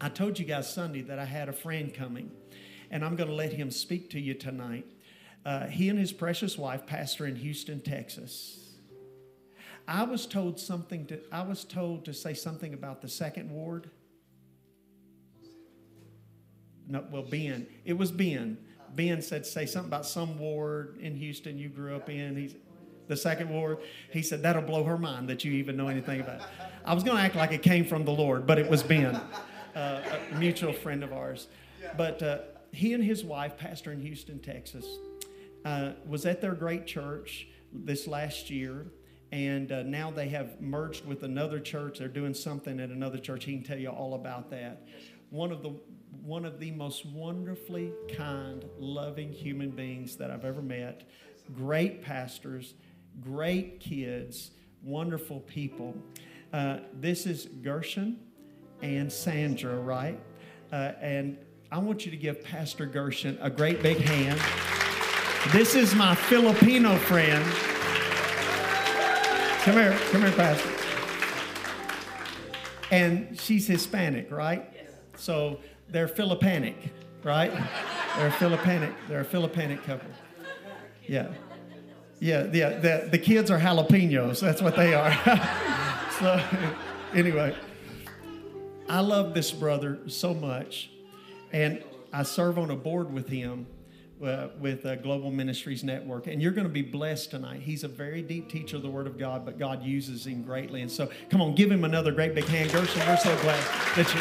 I told you guys Sunday that I had a friend coming, and I'm going to let him speak to you tonight. He and his precious wife pastor in Houston, Texas. I was told to say something about the second ward. No, well, Ben. It was Ben. Ben said say something about some ward in Houston you grew up in. The second ward. He said that'll blow her mind that you even know anything about it. I was going to act like it came from the Lord, but it was Ben, a mutual friend of ours. But he and his wife pastor in Houston, Texas. Was at their great church this last year, and now they have merged with another church. They're doing something at another church. He can tell you all about that. One of the most wonderfully kind, loving human beings that I've ever met. Great pastors, great kids, wonderful people. This is Gershon and Sandra, right? And I want you to give Pastor Gershon a great big hand. This is my Filipino friend. Come here, Pastor. And she's Hispanic, right? Yes. So they're Filipinic, right? They're a Filipinic couple. Yeah. The kids are jalapenos. That's what they are. So anyway, I love this brother so much, and I serve on a board with him. With Global Ministries Network. And you're going to be blessed tonight. He's a very deep teacher of the Word of God, but God uses him greatly. And so, come on, give him another great big hand. Gershon, we're so glad that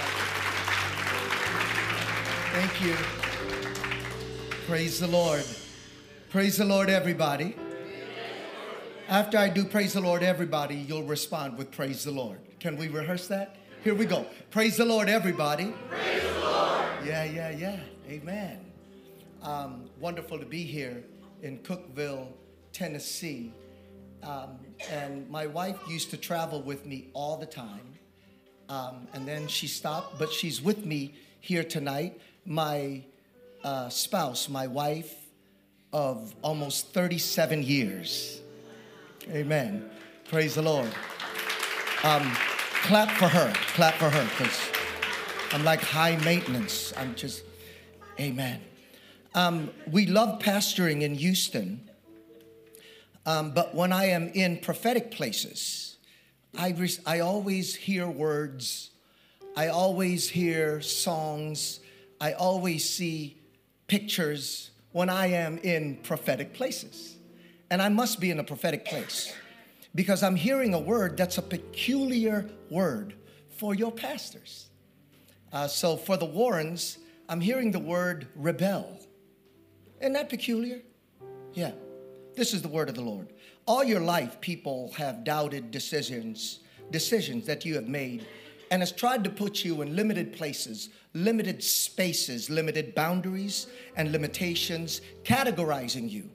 you... Thank you. Praise the Lord. Praise the Lord, everybody. After I do praise the Lord, everybody, you'll respond with praise the Lord. Can we rehearse that? Here we go. Praise the Lord, everybody. Praise the Lord. Yeah. Amen. Wonderful to be here in Cookeville, Tennessee. And my wife used to travel with me all the time. And then she stopped, but she's with me here tonight. My spouse, my wife of almost 37 years. Amen. Praise the Lord. Clap for her, because I'm like high maintenance. Amen. We love pastoring in Houston, but when I am in prophetic places, I always hear words, I always hear songs, I always see pictures when I am in prophetic places. And I must be in a prophetic place because I'm hearing a word that's a peculiar word for your pastors. So for the Warrens, I'm hearing the word rebel. Isn't that peculiar? Yeah. This is the word of the Lord. All your life, people have doubted decisions that you have made, and has tried to put you in limited places, limited spaces, limited boundaries, and limitations, categorizing you.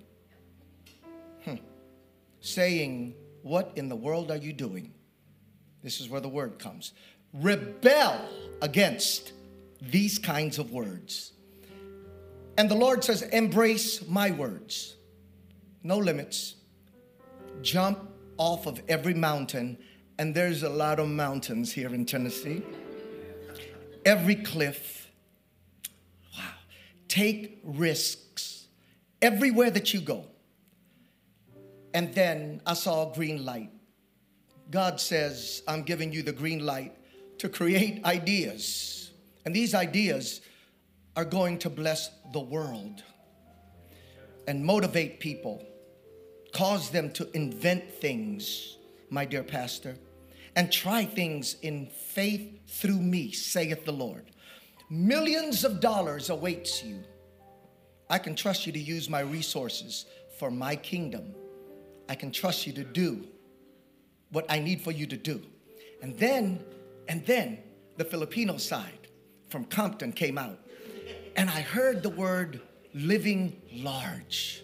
Saying, what in the world are you doing? This is where the word comes. Rebel against these kinds of words. And the Lord says, embrace my words. No limits. Jump off of every mountain. And there's a lot of mountains here in Tennessee. Every cliff. Wow. Take risks everywhere that you go. And then I saw a green light. God says, I'm giving you the green light to create ideas. And these ideas are going to bless the world and motivate people, cause them to invent things, my dear pastor, and try things in faith through me, saith the Lord. Millions of dollars awaits you. I can trust you to use my resources for my kingdom. I can trust you to do what I need for you to do. And then the Filipino side from Compton came out. And I heard the word living large.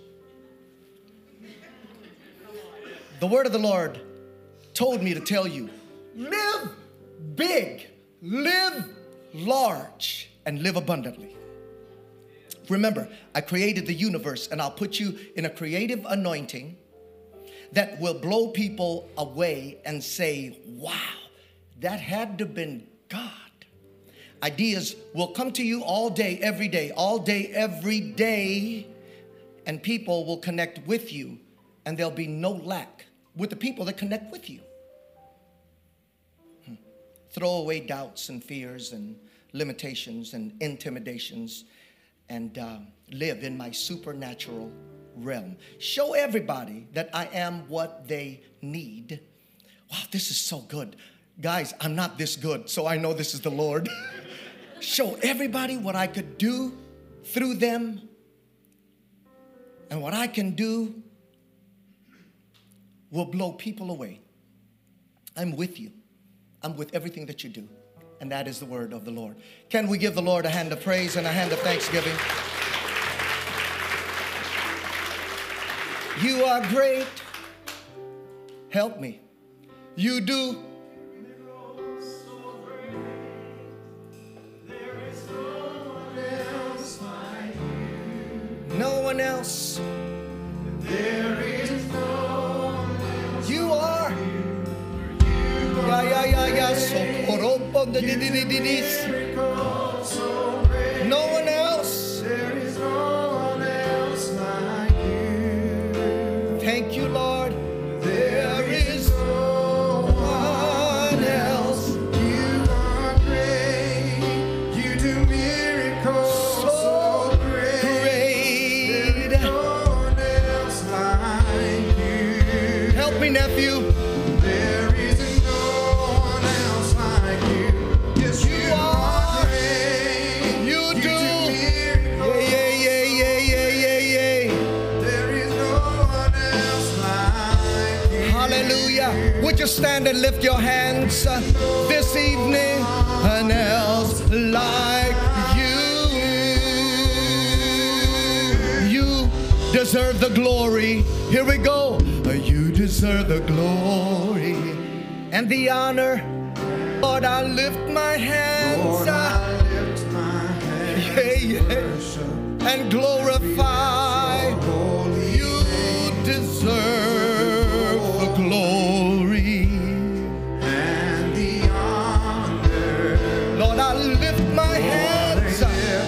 The word of the Lord told me to tell you, live big, live large, and live abundantly. Remember, I created the universe, and I'll put you in a creative anointing that will blow people away and say, wow, that had to have been God. Ideas will come to you all day, every day, all day, every day. And people will connect with you. And there'll be no lack with the people that connect with you. Throw away doubts and fears and limitations and intimidations and live in my supernatural realm. Show everybody that I am what they need. Wow, this is so good. Guys, I'm not this good, so I know this is the Lord. Show everybody what I could do through them and what I can do will blow people away. I'm with you. I'm with everything that you do. And that is the word of the Lord. Can we give the Lord a hand of praise and a hand of thanksgiving? You are great. Help me. You do. No one else. There is no one else. You are. No one else. There is no one else like you. Thank you, Lord. There is no one else. You are great. You do miracles so great. There's no one else like you. Help me, nephew. There is no one else like you. Yes, you are great. You do miracles. Yeah. There is no one else like you. Hallelujah. Would you stand and lift your hands this evening? None else like you. You deserve the glory. Here we go. You deserve the glory and the honor. Lord, I lift my hands, Lord, I lift my hands and glorify. You deserve the glory and the honor. Lord, I lift my hands,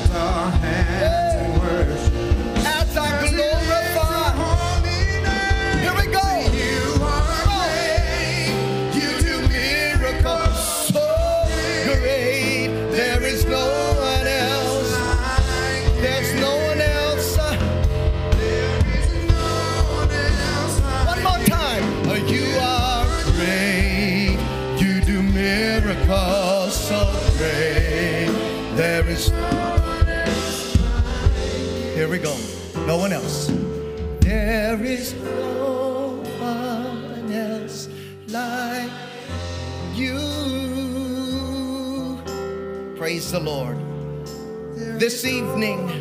and worship as I glorify. Here we go. You are great. You do miracles so great. There is no one else. There's no one else. There is no one else. One more time. You are great. You do miracles so great. There is no one else. Here we go. No one else. There is no one else like you. Praise the Lord. This evening,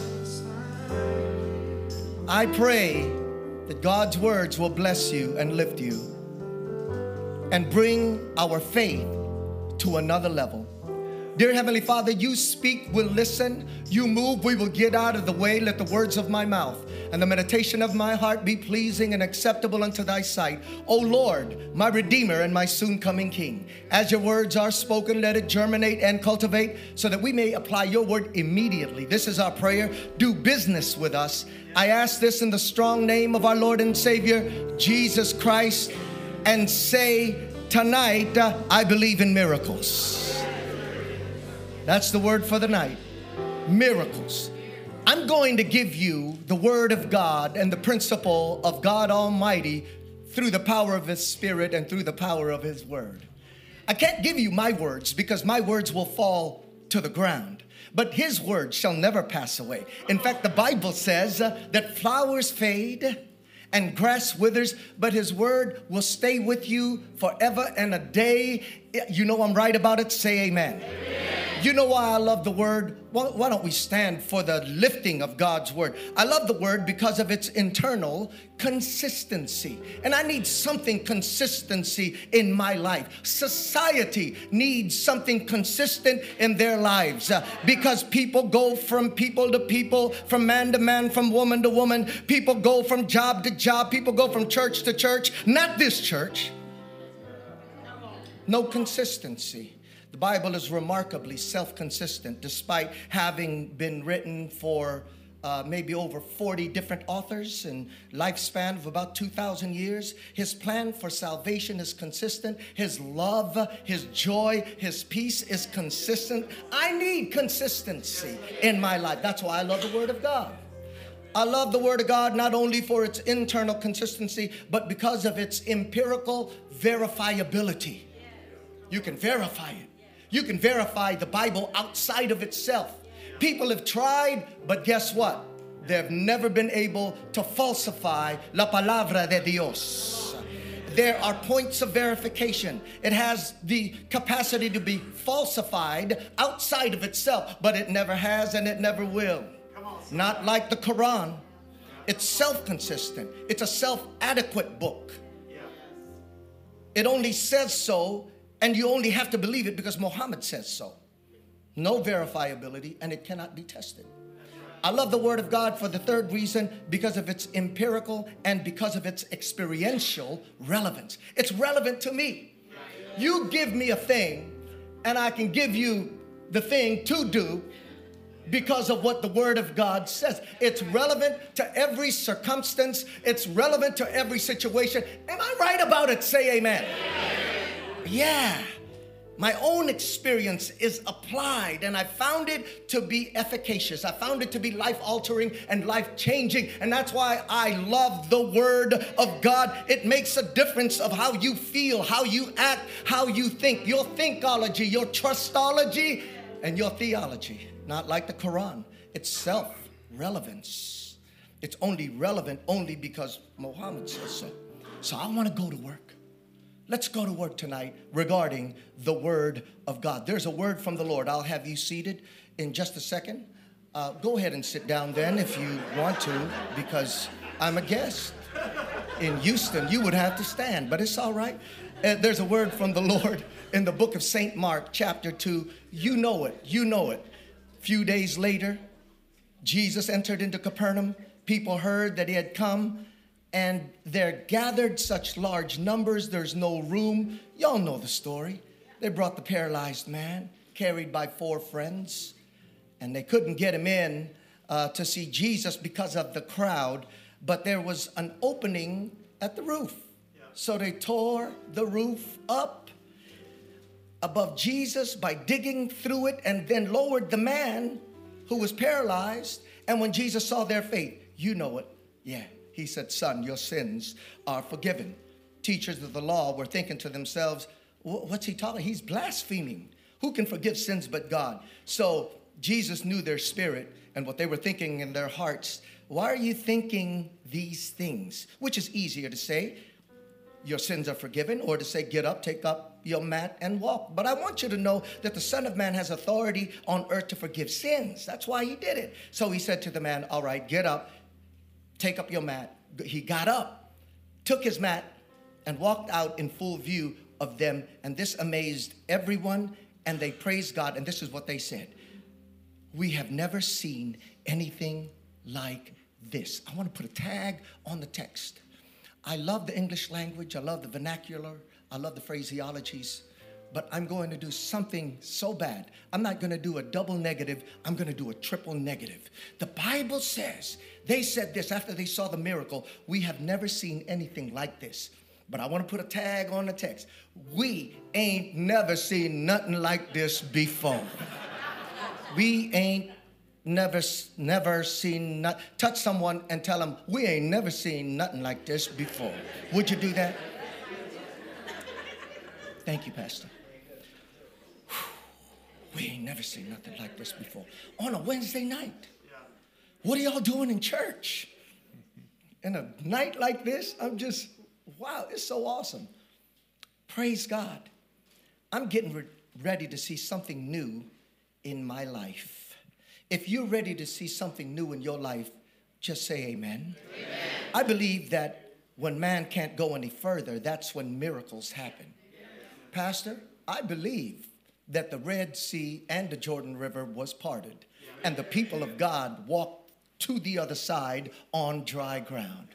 I pray that God's words will bless you and lift you and bring our faith to another level. Dear Heavenly Father, you speak, we'll listen. You move, we will get out of the way. Let the words of my mouth and the meditation of my heart be pleasing and acceptable unto thy sight. O Lord, my Redeemer and my soon coming King. As your words are spoken, let it germinate and cultivate so that we may apply your word immediately. This is our prayer. Do business with us. I ask this in the strong name of our Lord and Savior, Jesus Christ, and say tonight, I believe in miracles. That's the word for the night. Miracles. I'm going to give you the word of God and the principle of God Almighty through the power of His Spirit and through the power of His word. I can't give you my words because my words will fall to the ground. But His word shall never pass away. In fact, the Bible says that flowers fade and grass withers, but His word will stay with you forever and a day. You know I'm right about it. Say amen. Amen. You know why I love the word? Why don't we stand for the lifting of God's word? I love the word because of its internal consistency. And I need something consistency in my life. Society needs something consistent in their lives because people go from people to people, from man to man, from woman to woman. People go from job to job. People go from church to church. Not this church. No consistency. The Bible is remarkably self-consistent despite having been written for maybe over 40 different authors and lifespan of about 2,000 years. His plan for salvation is consistent. His love, his joy, his peace is consistent. I need consistency in my life. That's why I love the Word of God. I love the Word of God not only for its internal consistency, but because of its empirical verifiability. You can verify it. You can verify the Bible outside of itself. People have tried, but guess what? They've never been able to falsify la palabra de Dios. There are points of verification. It has the capacity to be falsified outside of itself, but it never has and it never will. Not like the Quran. It's self-consistent. It's a self-adequate book. It only says so, and you only have to believe it because Muhammad says so. No verifiability, and it cannot be tested. I love the Word of God for the third reason, because of its empirical and because of its experiential relevance. It's relevant to me. You give me a thing, and I can give you the thing to do because of what the Word of God says. It's relevant to every circumstance. It's relevant to every situation. Am I right about it? Say amen. Yeah. My own experience is applied, and I found it to be efficacious. I found it to be life-altering and life-changing, and that's why I love the Word of God. It makes a difference of how you feel, how you act, how you think, your thinkology, your trustology, and your theology. Not like the Quran. It's self-relevance. It's only relevant only because Muhammad says so. So I want to go to work. Let's go to work tonight regarding the Word of God. There's a word from the Lord. I'll have you seated in just a second. Go ahead and sit down then if you want to, because I'm a guest. In Houston, you would have to stand, but it's all right. There's a word from the Lord in the book of St. Mark, chapter 2. You know it. You know it. A few days later, Jesus entered into Capernaum. People heard that he had come, and there gathered such large numbers, there's no room. Y'all know the story. They brought the paralyzed man, carried by 4 friends, and they couldn't get him in to see Jesus because of the crowd, but there was an opening at the roof. So they tore the roof up above Jesus by digging through it, and then lowered the man who was paralyzed. And when Jesus saw their faith, you know it, yeah. He said, son, your sins are forgiven. Teachers of the law were thinking to themselves, what's he talking? He's blaspheming. Who can forgive sins but God? So Jesus knew their spirit and what they were thinking in their hearts. Why are you thinking these things? Which is easier to say, your sins are forgiven, or to say, get up, take up your mat and walk. But I want you to know that the Son of Man has authority on earth to forgive sins. That's why he did it. So he said to the man, all right, get up. Take up your mat. He got up, took his mat, and walked out in full view of them. And this amazed everyone, and they praised God. And this is what they said. We have never seen anything like this. I want to put a tag on the text. I love the English language. I love the vernacular. I love the phraseologies. But I'm going to do something so bad. I'm not going to do a double negative. I'm going to do a triple negative. The Bible says, they said this after they saw the miracle. We have never seen anything like this. But I want to put a tag on the text. We ain't never seen nothing like this before. We ain't never seen, touch someone and tell them, we ain't never seen nothing like this before. Would you do that? Thank you, Pastor. We ain't never seen nothing like this before. On a Wednesday night. What are y'all doing in church? In a night like this, I'm just, wow, it's so awesome. Praise God. I'm getting ready to see something new in my life. If you're ready to see something new in your life, just say amen. Amen. I believe that when man can't go any further, that's when miracles happen. Pastor, I believe that the Red Sea and the Jordan River was parted, and the people of God walked to the other side on dry ground.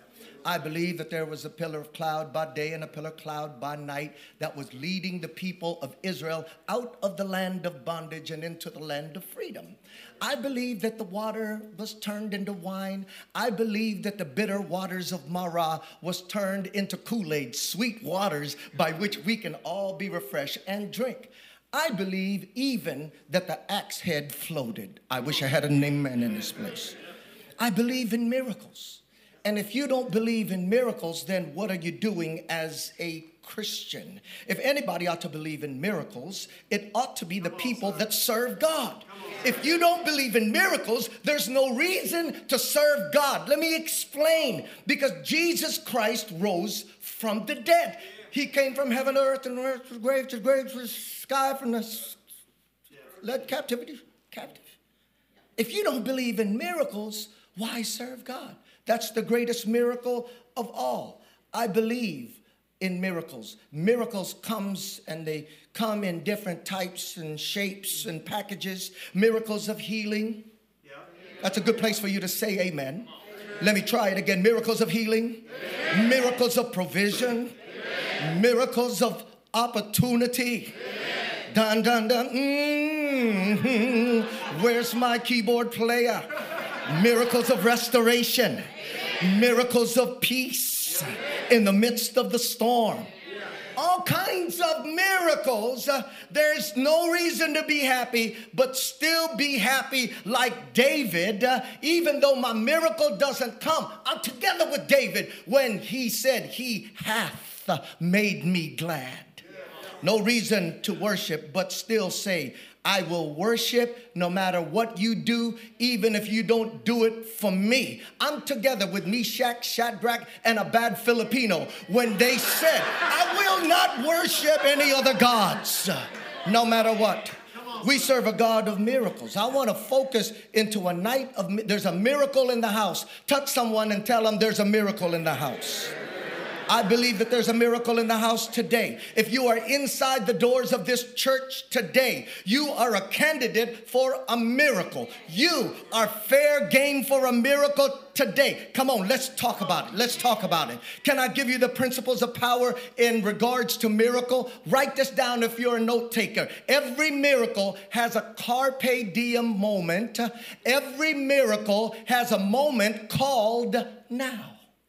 I believe that there was a pillar of cloud by day and a pillar of cloud by night that was leading the people of Israel out of the land of bondage and into the land of freedom. I believe that the water was turned into wine. I believe that the bitter waters of Marah was turned into Kool-Aid, sweet waters by which we can all be refreshed and drink. I believe even that the axe head floated. I wish I had an amen in this place. I believe in miracles. And if you don't believe in miracles, then what are you doing as a Christian? If anybody ought to believe in miracles, it ought to be the people that serve God. If you don't believe in miracles, there's no reason to serve God. Let me explain. Because Jesus Christ rose from the dead. He came from heaven to earth, and earth was grave to grave was sky, from the led captivity captive. If you don't believe in miracles, why serve God? That's the greatest miracle of all. I believe in miracles. Miracles comes and they come in different types and shapes and packages. Miracles of healing. That's a good place for you to say amen. Let me try it again. Miracles of healing. Miracles of provision. Miracles of opportunity. Dun, dun, dun. Where's my keyboard player? Miracles of restoration. Miracles of peace in the midst of the storm. All kinds of miracles. There's no reason to be happy, but still be happy like David. Even though my miracle doesn't come, I'm together with David when he said, he hath made me glad. No reason to worship, but still say, I will worship no matter what you do, even if you don't do it for me. I'm together with Meshach, Shadrach, and a bad Filipino when they said, I will not worship any other gods, no matter what. We serve a God of miracles. I want to focus into a night of, there's a miracle in the house. Touch someone and tell them there's a miracle in the house. I believe that there's a miracle in the house today. If you are inside the doors of this church today, you are a candidate for a miracle. You are fair game for a miracle today. Come on, let's talk about it. Let's talk about it. Can I give you the principles of power in regards to miracle? Write this down if you're a note taker. Every miracle has a carpe diem moment. Every miracle has a moment called now.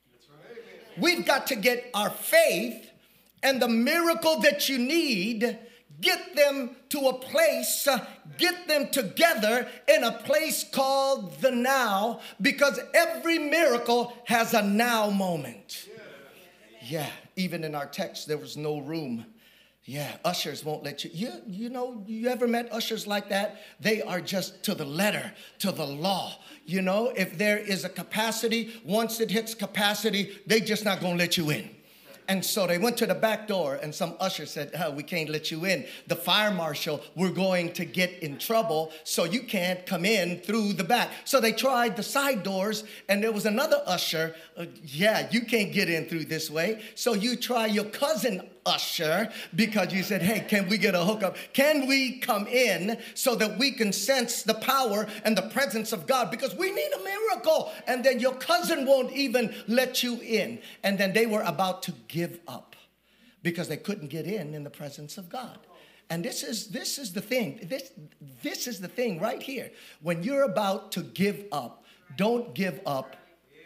We've got to get our faith and the miracle that you need, get them to a place, get them together in a place called the now, because every miracle has a now moment. Yeah, even in our text, there was no room. Yeah, ushers won't let you. You ever met ushers like that? They are just to the letter, to the law. You know, if there is a capacity, once it hits capacity, they just not going to let you in. And so they went to the back door and some usher said, we can't let you in. The fire marshal, we're going to get in trouble, so you can't come in through the back. So they tried the side doors and there was another usher. You can't get in through this way. So you try your cousin usher because you said, hey, can we get a hookup? Can we come in so that we can sense the power and the presence of God? Because we need a miracle. And then your cousin won't even let you in. And then they were about to give up because they couldn't get in the presence of God. And this is the thing. This is the thing right here. When you're about to give up, don't give up.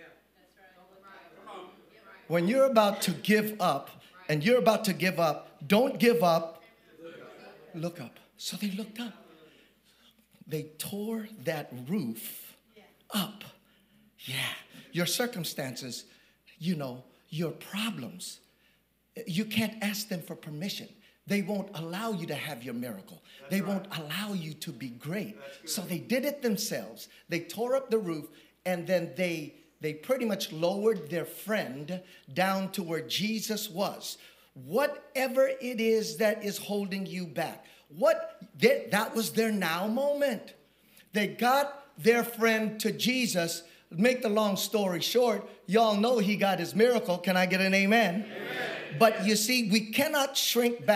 When you're about to give up, and you're about to give up, don't give up. Look up. So they looked up. They tore that roof up. Yeah. Your circumstances, your problems, you can't ask them for permission. They won't allow you to have your miracle. They won't allow you to be great. So they did it themselves. They tore up the roof, and then they pretty much lowered their friend down to where Jesus was. Whatever it is that is holding you back, that was their now moment. They got their friend to Jesus. Make the long story short, y'all know he got his miracle. Can I get an amen? Amen. But you see, we cannot shrink back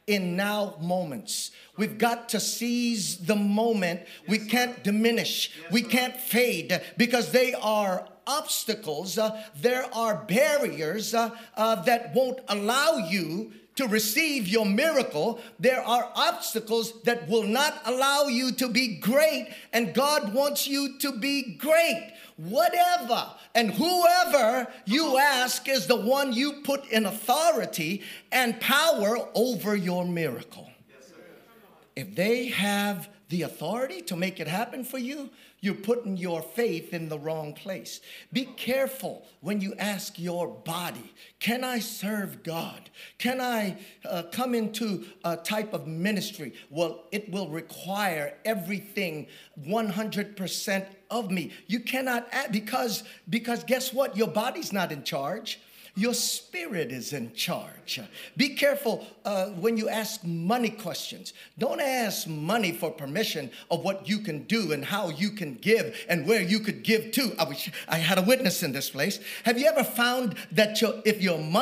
in now moments. We've got to seize the moment. We can't diminish. We can't fade because they are obstacles. There are barriers that won't allow you to receive your miracle. There are obstacles that will not allow you to be great, and God wants you to be great. Whatever and whoever you ask is the one you put in authority and power over your miracle. If they have the authority to make it happen for you, you're putting your faith in the wrong place. Be careful when you ask your body, can I serve God? Can I come into a type of ministry? Well, it will require everything 100% of me. You cannot add, because guess what? Your body's not in charge. Your spirit is in charge. Be careful when you ask money questions. Don't ask money for permission of what you can do and how you can give and where you could give to. I wish I had a witness in this place. Have you ever found that have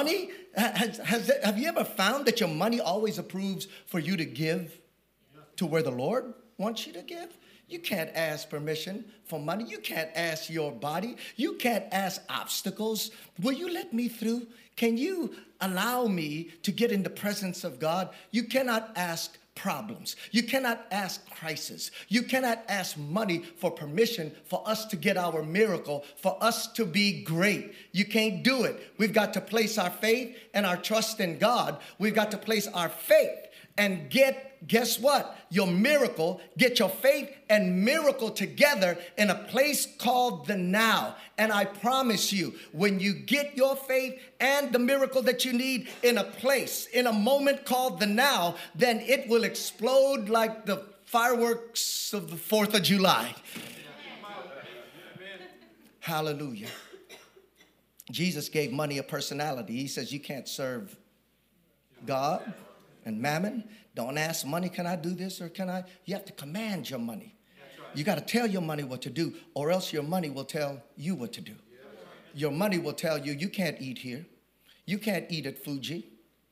you ever found that your money always approves for you to give to where the Lord wants you to give? You can't ask permission for money. You can't ask your body. You can't ask obstacles. Will you let me through? Can you allow me to get in the presence of God? You cannot ask problems. You cannot ask crisis. You cannot ask money for permission for us to get our miracle, for us to be great. You can't do it. We've got to place our faith and our trust in God. We've got to place our faith and guess what? Your miracle, get your faith and miracle together in a place called the now. And I promise you, when you get your faith and the miracle that you need in a place, in a moment called the now, then it will explode like the fireworks of the 4th of July. Hallelujah. Jesus gave money a personality. He says you can't serve God and mammon. Don't ask money, can I do this or can I? You have to command your money. You got to tell your money what to do, or else your money will tell you what to do. Your money will tell you, you can't eat here. You can't eat at Fuji.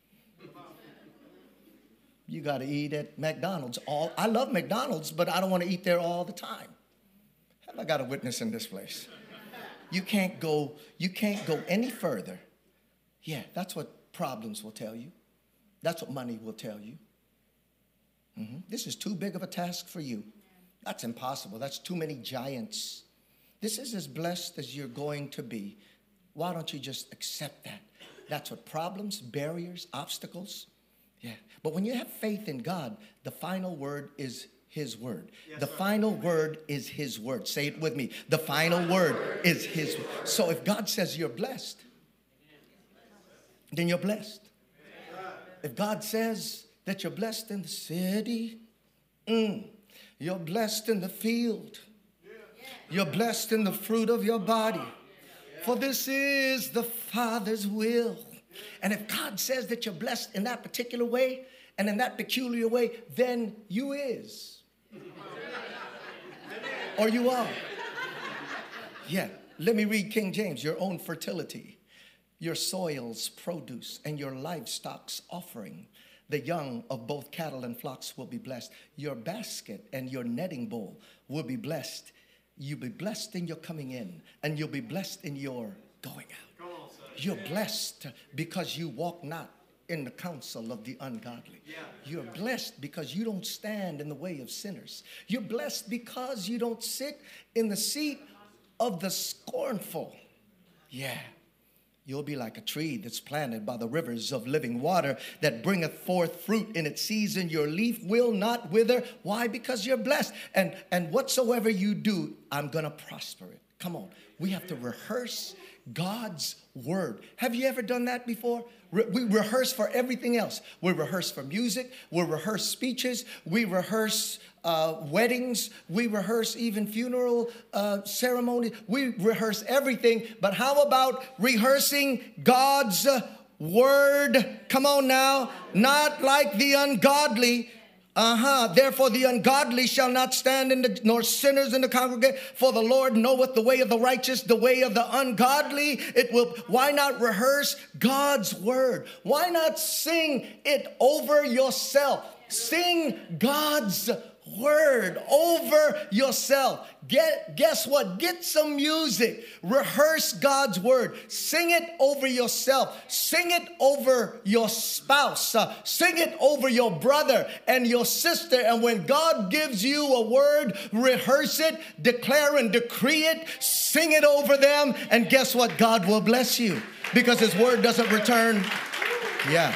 You got to eat at McDonald's. I love McDonald's, but I don't want to eat there all the time. Have I got a witness in this place? You can't go any further. Yeah, that's what problems will tell you. That's what money will tell you. This is too big of a task for you. That's impossible. That's too many giants. This is as blessed as you're going to be. Why don't you just accept that? That's what problems, barriers, obstacles. Yeah. But when you have faith in God, the final word is His word. The final word is His word. Say it with me. The final word is His word. So if God says you're blessed, then you're blessed. If God says that you're blessed in the city, you're blessed in the field, you're blessed in the fruit of your body, for this is the Father's will. And if God says that you're blessed in that particular way and in that peculiar way, then you is. Or you are. Yeah, let me read King James. Your own fertility, your soil's produce, and your livestock's offering. The young of both cattle and flocks will be blessed. Your basket and your netting bowl will be blessed. You'll be blessed in your coming in, and you'll be blessed in your going out. You're blessed because you walk not in the counsel of the ungodly. You're blessed because you don't stand in the way of sinners. You're blessed because you don't sit in the seat of the scornful. Yeah. You'll be like a tree that's planted by the rivers of living water that bringeth forth fruit in its season. Your leaf will not wither. Why? Because you're blessed. And whatsoever you do, I'm going to prosper it. Come on. We have to rehearse God's word. Have you ever done that before? We rehearse for everything else. We rehearse for music. We rehearse speeches. We rehearse weddings. We rehearse even funeral ceremonies. We rehearse everything. But how about rehearsing God's word? Come on now. Not like the ungodly. Therefore the ungodly shall not stand nor sinners in the congregation. For the Lord knoweth the way of the righteous, the way of the ungodly. Why not rehearse God's word? Why not sing it over yourself? Sing God's word over yourself. Guess what? Get some music. Rehearse God's word. Sing it over yourself. Sing it over your spouse. Sing it over your brother and your sister. And when God gives you a word, rehearse it, declare and decree it, sing it over them. And guess what? God will bless you because his word doesn't return. Yeah.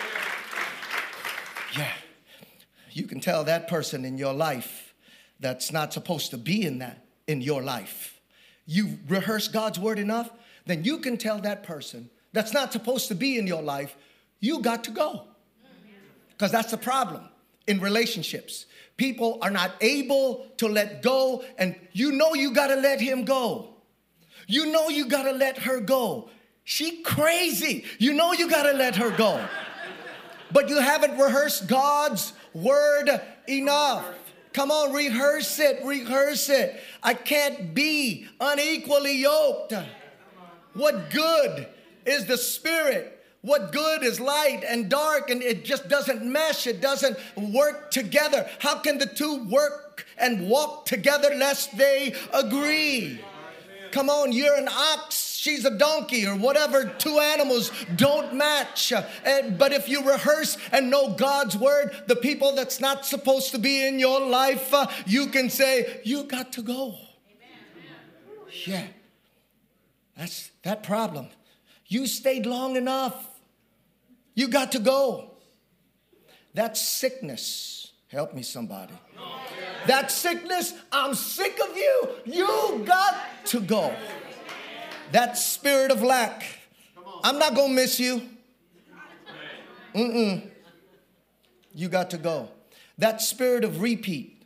You can tell that person in your life that's not supposed to be in your life. You rehearse God's word enough, then you can tell that person that's not supposed to be in your life, you got to go. Because that's the problem in relationships. People are not able to let go, and you know you got to let him go. You know you got to let her go. She crazy. You know you got to let her go. But you haven't rehearsed God's word enough. Come on, rehearse it. I can't be unequally yoked. What good is the spirit? What good is light and dark? And it just doesn't mesh. It doesn't work together. How can the two work and walk together lest they agree? Come on, you're an ox. She's a donkey or whatever. Two animals don't match. But if you rehearse and know God's word, the people that's not supposed to be in your life, you can say, you got to go. Yeah. That's that problem. You stayed long enough. You got to go. That's sickness. Help me, somebody. That sickness, I'm sick of you. You got to go. That spirit of lack, I'm not going to miss you. You got to go. That spirit of repeat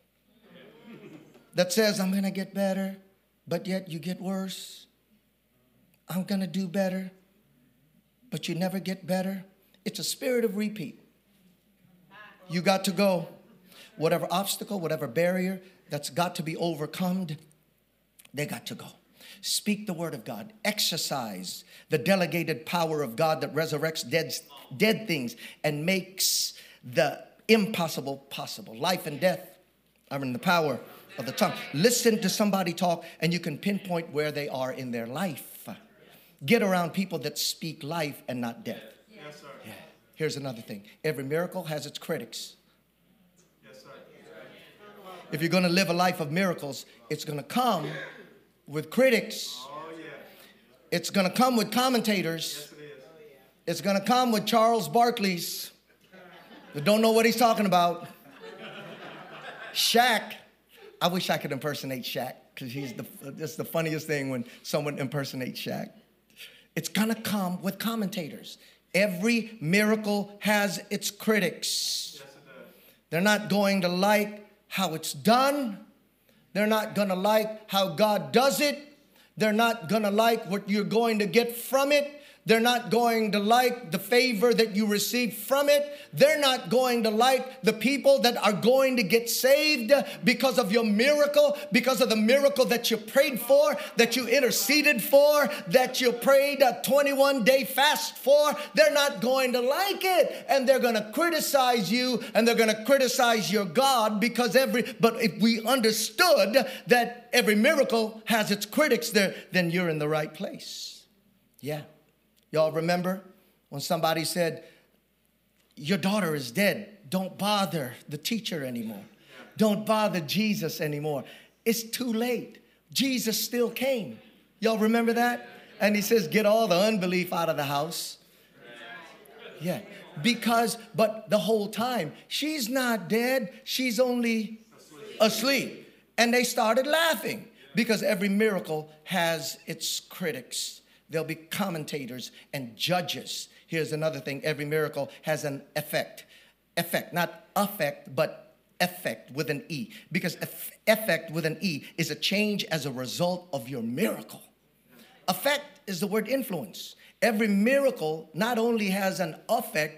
that says, I'm going to get better, but yet you get worse. I'm going to do better, but you never get better. It's a spirit of repeat. You got to go. Whatever obstacle, whatever barrier that's got to be overcome, they got to go. Speak the word of God. Exercise the delegated power of God that resurrects dead things and makes the impossible possible. Life and death are in the power of the tongue. Listen to somebody talk and you can pinpoint where they are in their life. Get around people that speak life and not death. Yes, sir. Yeah. Here's another thing. Every miracle has its critics. Yes, sir. If you're going to live a life of miracles, it's going to come with critics. Oh, yeah. It's going to come with commentators. Yes, it is. It's going to come with Charles Barkley's that don't know what he's talking about. Shaq. I wish I could impersonate Shaq because it's the funniest thing when someone impersonates Shaq. It's going to come with commentators. Every miracle has its critics. Yes, it does. They're not going to like how it's done. They're not going to like how God does it. They're not going to like what you're going to get from it. They're not going to like the favor that you receive from it. They're not going to like the people that are going to get saved because of your miracle, because of the miracle that you prayed for, that you interceded for, that you prayed a 21-day fast for. They're not going to like it. And they're going to criticize you and they're going to criticize your God but if we understood that every miracle has its critics there, then you're in the right place. Yeah. Y'all remember when somebody said, your daughter is dead. Don't bother the teacher anymore. Don't bother Jesus anymore. It's too late. Jesus still came. Y'all remember that? And he says, get all the unbelief out of the house. Yeah. But the whole time, she's not dead. She's only asleep. And they started laughing because every miracle has its critics. There'll be commentators and judges. Here's another thing. Every miracle has an effect. Effect, not affect, but effect with an E. Because effect with an E is a change as a result of your miracle. Effect is the word influence. Every miracle not only has an effect,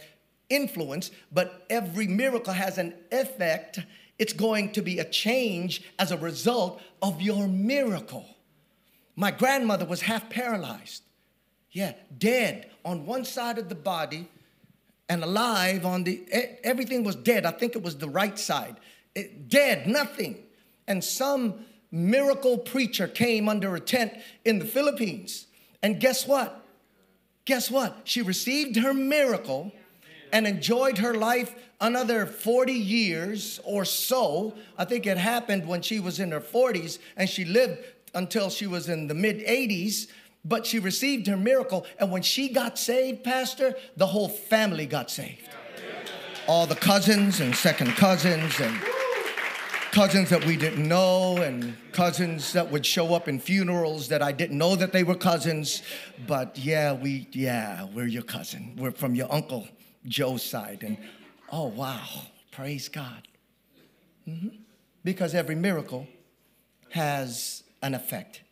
influence, but every miracle has an effect. It's going to be a change as a result of your miracle. My grandmother was half paralyzed. Yeah, dead on one side of the body and alive on the, everything was dead. I think it was the right side. Dead, nothing. And some miracle preacher came under a tent in the Philippines. And guess what? Guess what? She received her miracle and enjoyed her life another 40 years or so. I think it happened when she was in her 40s, and she lived until she was in the mid 80s. But she received her miracle, and when she got saved, Pastor, the whole family got saved. All the cousins and second cousins and cousins that we didn't know, and cousins that would show up in funerals that I didn't know that they were cousins. But we're your cousin. We're from your Uncle Joe's side. And oh, wow, praise God. Because every miracle has an effect.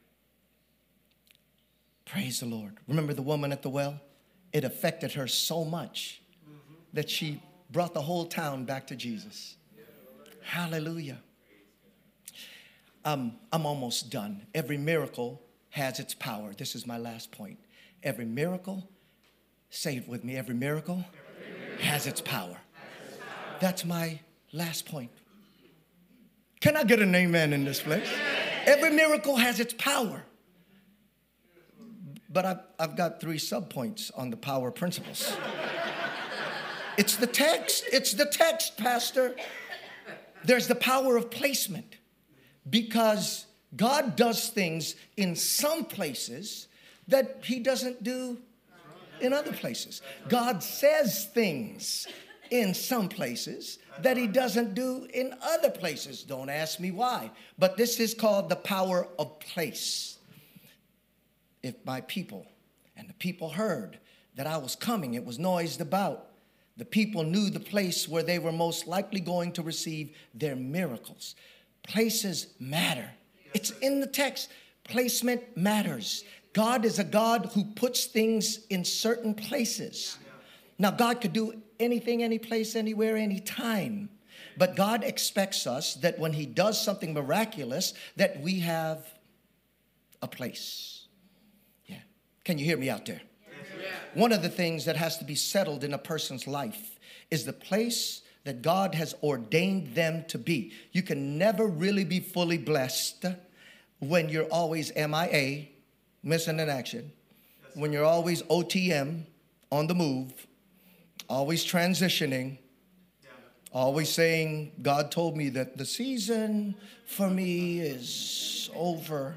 Praise the Lord. Remember the woman at the well? It affected her so much that she brought the whole town back to Jesus. Hallelujah. I'm almost done. Every miracle has its power. This is my last point. Every miracle, say it with me, every miracle has its power. That's my last point. Can I get an amen in this place? Every miracle has its power. But I've got 3 subpoints on the power principles. It's the text. It's the text, Pastor. There's the power of placement, because God does things in some places that he doesn't do in other places. God says things in some places that he doesn't do in other places. Don't ask me why. But this is called the power of place. If my people, and the people heard that I was coming, it was noised about. The people knew the place where they were most likely going to receive their miracles. Places matter. It's in the text. Placement matters. God is a God who puts things in certain places. Now, God could do anything, any place, anywhere, anytime. But God expects us that when he does something miraculous, that we have a place. Yeah. Can you hear me out there? One of the things that has to be settled in a person's life is the place that God has ordained them to be. You can never really be fully blessed when you're always MIA, missing in action, when you're always OTM, on the move, always transitioning, always saying, God told me that the season for me is over.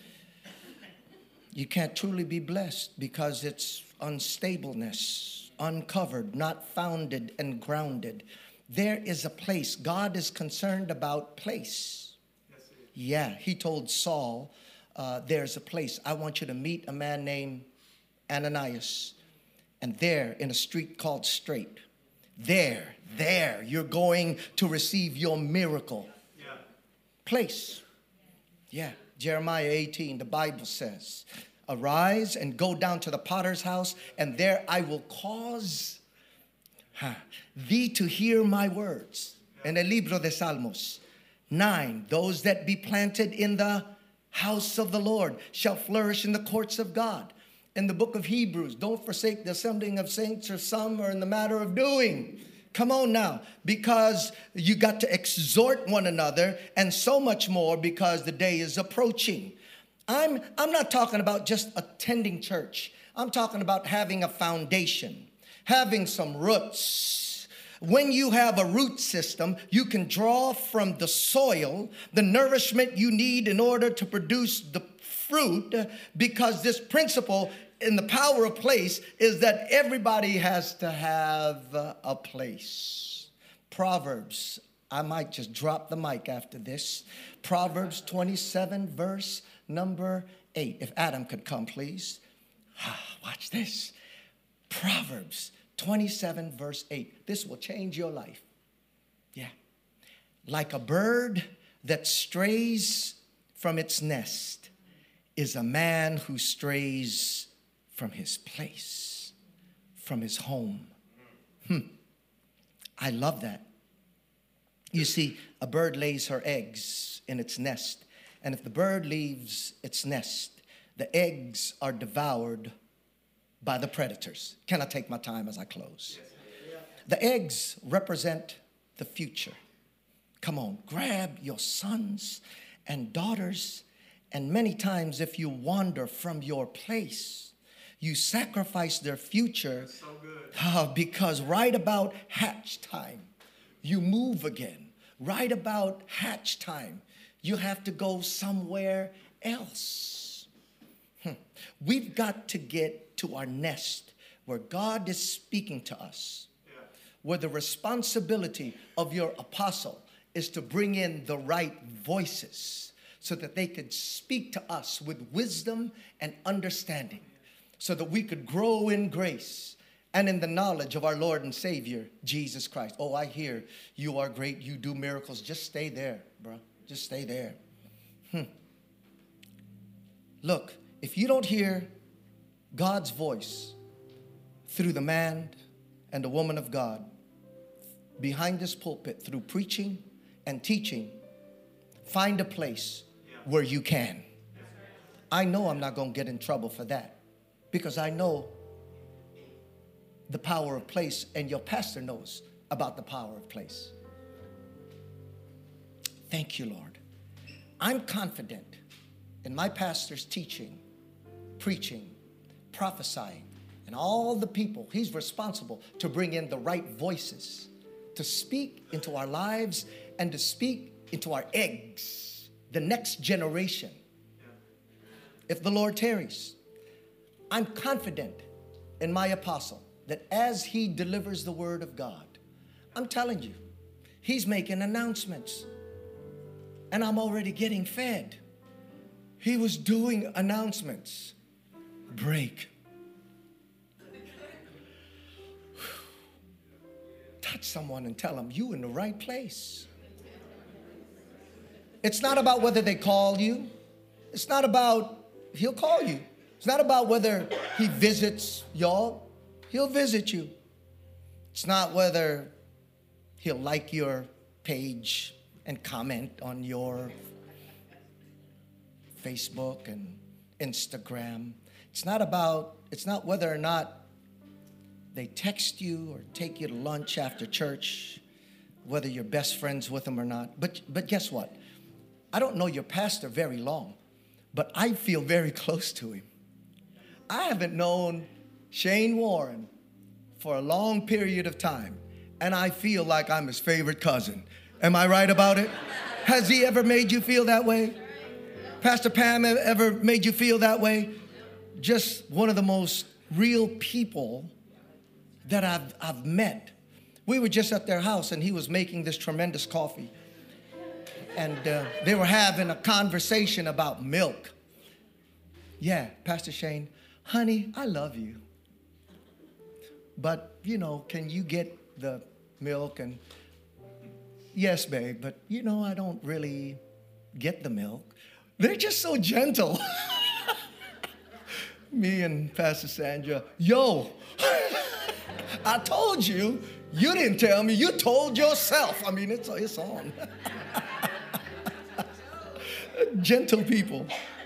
You can't truly be blessed because it's unstableness, uncovered, not founded and grounded. There is a place. God is concerned about place. Yeah, he told Saul, there's a place. I want you to meet a man named Ananias. And there, in a street called Straight, there, you're going to receive your miracle. Place. Yeah, Jeremiah 18, the Bible says, arise and go down to the potter's house, and there I will cause thee to hear my words. In el libro de Salmos 9, those that be planted in the house of the Lord shall flourish in the courts of God. In the book of Hebrews, don't forsake the assembling of saints, or some are in the matter of doing. Come on now, because you got to exhort one another, and so much more because the day is approaching. I'm not talking about just attending church. I'm talking about having a foundation, having some roots. When you have a root system, you can draw from the soil the nourishment you need in order to produce the fruit, because this principle in the power of place is that everybody has to have a place. Proverbs, I might just drop the mic after this. Proverbs 27, verse number 8. If Adam could come, please. Watch this. Proverbs 27, verse 8. This will change your life. Yeah. Like a bird that strays from its nest is a man who strays from his place, from his home, I love that. You see, a bird lays her eggs in its nest. And if the bird leaves its nest, the eggs are devoured by the predators. Can I take my time as I close? The eggs represent the future. Come on, grab your sons and daughters. And many times if you wander from your place, you sacrifice their future because right about hatch time, you move again. Right about hatch time, you have to go somewhere else. We've got to get to our nest where God is speaking to us, where the responsibility of your apostle is to bring in the right voices so that they could speak to us with wisdom and understanding, so that we could grow in grace and in the knowledge of our Lord and Savior, Jesus Christ. Oh, I hear you are great. You do miracles. Just stay there, bro. Just stay there. Look, if you don't hear God's voice through the man and the woman of God behind this pulpit, through preaching and teaching, find a place where you can. I know I'm not going to get in trouble for that, because I know the power of place, and your pastor knows about the power of place. Thank you, Lord. I'm confident in my pastor's teaching, preaching, prophesying, and all the people. He's responsible to bring in the right voices to speak into our lives and to speak into our eggs, the next generation. If the Lord tarries, I'm confident in my apostle that as he delivers the word of God, I'm telling you, he's making announcements. And I'm already getting fed. He was doing announcements. Break. Touch someone and tell them, you in the right place. It's not about whether they call you. It's not about, he'll call you. It's not about whether he visits y'all. He'll visit you. It's not whether he'll like your page and comment on your Facebook and Instagram. It's not whether or not they text you or take you to lunch after church, whether you're best friends with them or not. But guess what? I don't know your pastor very long, but I feel very close to him. I haven't known Shane Warren for a long period of time, and I feel like I'm his favorite cousin. Am I right about it? Has he ever made you feel that way? Pastor Pam ever made you feel that way? Just one of the most real people that I've met. We were just at their house, and he was making this tremendous coffee. And they were having a conversation about milk. Yeah, Pastor Shane, honey, I love you. But, can you get the milk? And yes, babe, but I don't really get the milk. They're just so gentle. Me and Pastor Sandra, I told you. You didn't tell me. You told yourself. I mean, it's on. Gentle people.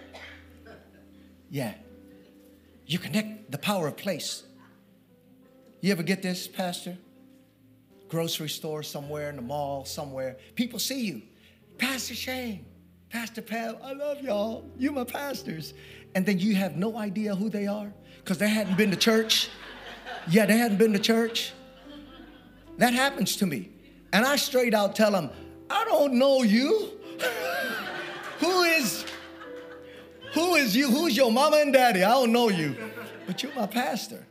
Yeah. You connect the power of place. You ever get this, Pastor? Grocery store somewhere, in the mall somewhere. People see you. Pastor Shane, Pastor Pam, I love y'all. You my pastors. And then you have no idea who they are because they hadn't been to church. Yeah, they hadn't been to church. That happens to me. And I straight out tell them, I don't know you. Who is you? Who's your mama and daddy? I don't know you. But you're my pastor.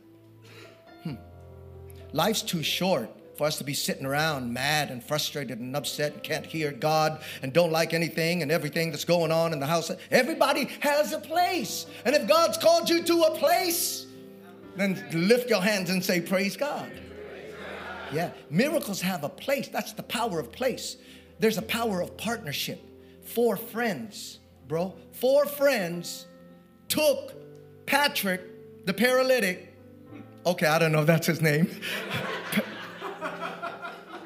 Life's too short for us to be sitting around mad and frustrated and upset and can't hear God and don't like anything and everything that's going on in the house. Everybody has a place. And if God's called you to a place, then lift your hands and say, praise God. Yeah, miracles have a place. That's the power of place. There's a power of partnership. 4 friends, bro. 4 friends took Patrick, the paralytic. Okay, I don't know if that's his name.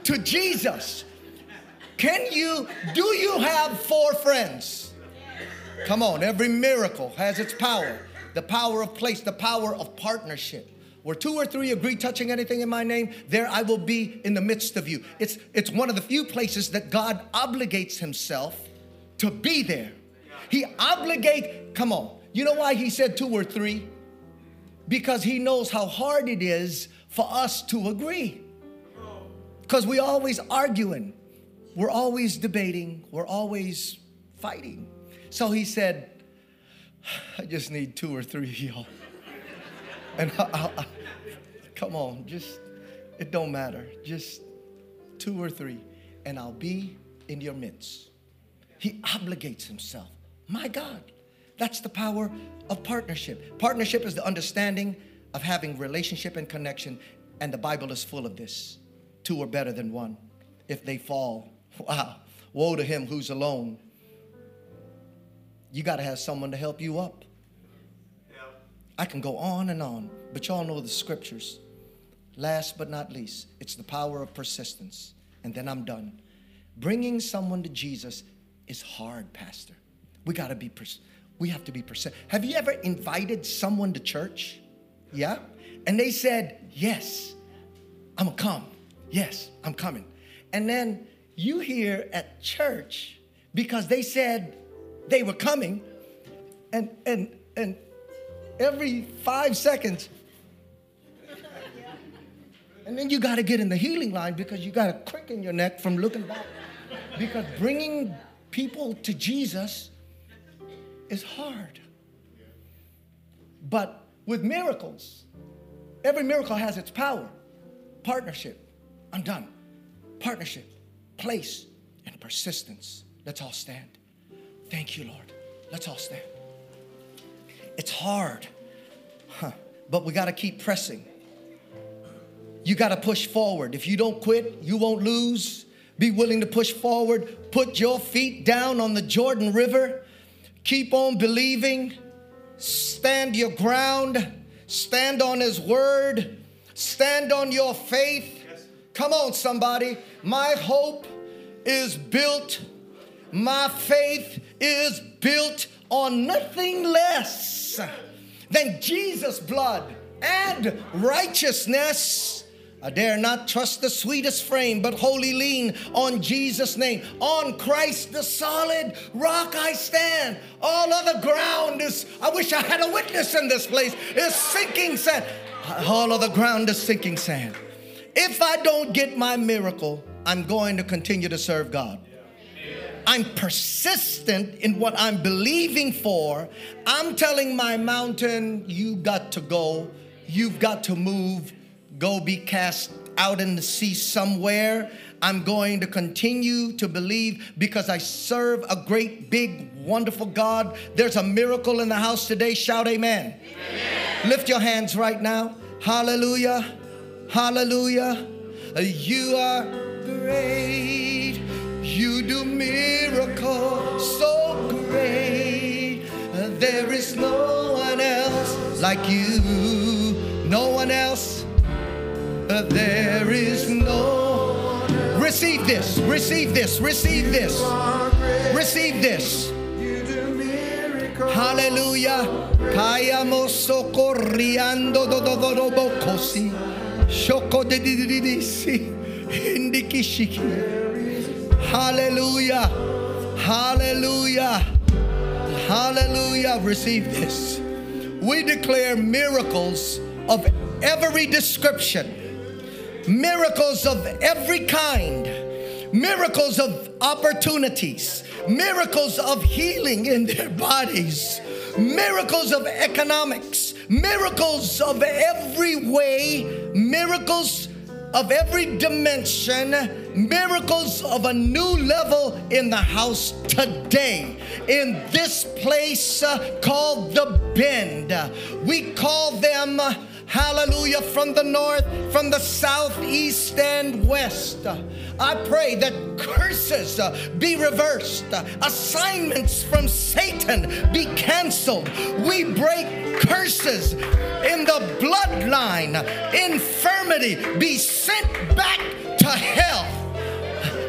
to Jesus. Do you have 4 friends? Come on, every miracle has its power. The power of place, the power of partnership. Where 2 or 3 agree touching anything in my name, there I will be in the midst of you. It's one of the few places that God obligates himself to be there. He come on. You know why he said 2 or 3? Because he knows how hard it is for us to agree. Because we're always arguing. We're always debating. We're always fighting. So he said, I just need 2 or 3 of y'all. And come on, it don't matter. Just 2 or 3, and I'll be in your midst. He obligates himself. My God, that's the power of partnership. Partnership is the understanding of having relationship and connection, and the Bible is full of this. 2 are better than 1. If they fall, wow, woe to him who's alone. You got to have someone to help you up. I can go on, but y'all know the scriptures. Last but not least, it's the power of persistence. And then I'm done. Bringing someone to Jesus is hard, Pastor. We have to be persistent. Have you ever invited someone to church? Yeah? And they said, yes, I'm going to come. Yes, I'm coming. And then you hear at church, because they said they were coming, and every 5 seconds. And then you got to get in the healing line because you got a crick in your neck from looking back. Because bringing people to Jesus is hard. But with miracles, every miracle has its power. Partnership. I'm done. Partnership, place, and persistence. Let's all stand. Thank you, Lord. Let's all stand. It's hard, but we got to keep pressing. You got to push forward. If you don't quit, you won't lose. Be willing to push forward. Put your feet down on the Jordan River. Keep on believing. Stand your ground. Stand on his word. Stand on your faith. Come on, somebody. My hope is built. My faith is built on nothing less than Jesus' blood and righteousness. I dare not trust the sweetest frame, but wholly lean on Jesus' name. On Christ the solid rock I stand. All other ground is, I wish I had a witness in this place, is sinking sand. All other ground is sinking sand. If I don't get my miracle, I'm going to continue to serve God. I'm persistent in what I'm believing for. I'm telling my mountain, you got to go. You've got to move. Go be cast out in the sea somewhere. I'm going to continue to believe because I serve a great, big, wonderful God. There's a miracle in the house today. Shout amen. Amen. Lift your hands right now. Hallelujah. Hallelujah. You are great. You do miracles so great. There is no one else like you. No one else. There is no. Receive this. Receive this. Receive this. Receive this. Hallelujah. Kaya mo socorriando dodorobokosi. Shoko de didisi. Indikishiki. Hallelujah. Hallelujah. Hallelujah. Receive this. We declare miracles of every description. Miracles of every kind. Miracles of opportunities. Miracles of healing in their bodies. Miracles of economics. Miracles of every way. Miracles of every dimension. Miracles of a new level in the house today. In this place called the Bend. We call them, hallelujah, from the north, from the south, east, and west. I pray that curses be reversed. Assignments from Satan be canceled. We break curses in the bloodline. Infirmity be sent back to hell.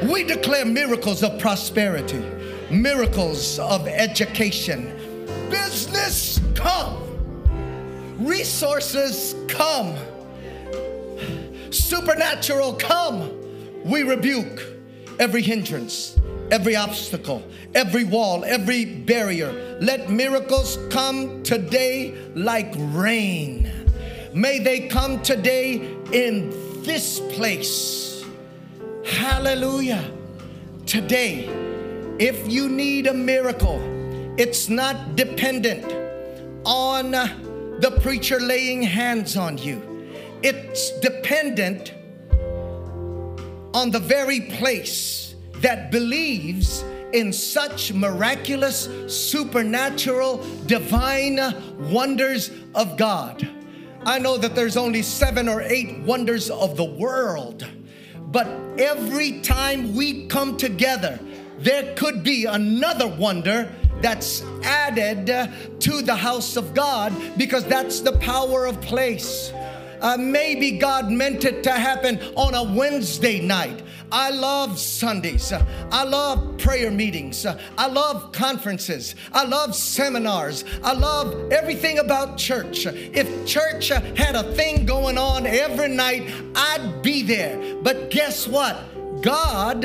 We declare miracles of prosperity, miracles of education. Business, come. Resources, come. Supernatural, come. We rebuke every hindrance, every obstacle, every wall, every barrier. Let miracles come today like rain. May they come today in this place. Hallelujah. Today, if you need a miracle, it's not dependent on the preacher laying hands on you. It's dependent on the very place that believes in such miraculous, supernatural, divine wonders of God. I know that there's only 7 or 8 wonders of the world, but every time we come together, there could be another wonder that's added to the house of God, because that's the power of place. Maybe God meant it to happen on a Wednesday night. I love Sundays. I love prayer meetings. I love conferences. I love seminars. I love everything about church. If church had a thing going on every night, I'd be there. But guess what? God,